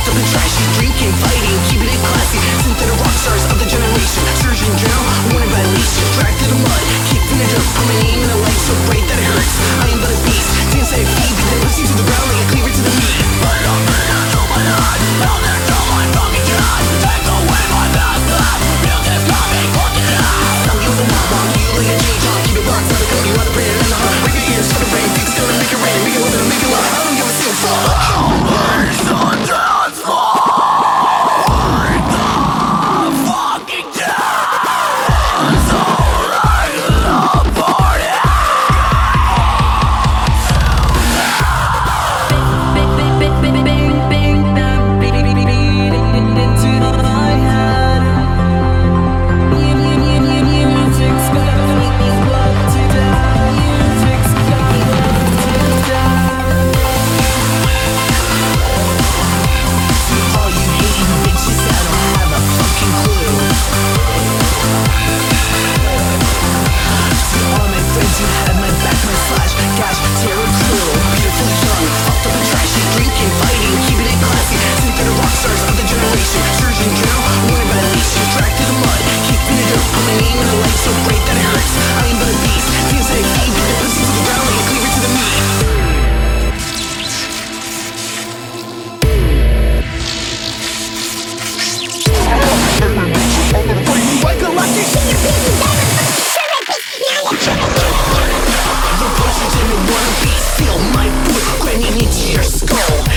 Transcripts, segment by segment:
fucked up and trashy, drinking, fighting, keeping it classy. Synthetic rock stars of the generation, Surgeon General, wanted by leash, dragged through the mud, kicked in the dirt, put my name in the light so bright that it hurts. I am but a beast, dance like a feed, then pussy to the ground like a cleaver to the meat. But I'm gonna do my heart, now they're all my fucking god. Take away my best life, music's got me fucking high. Some you the mom, mom, you like a J-John, keep it boxed, never come, you wanna pray it in the heart. Break your ears, for the rain, things gonna make it rain, make it live, make it love. I don't give a single fuck.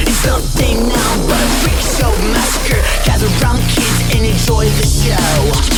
Nothing now but a freak show massacre. Gather round kids and enjoy the show.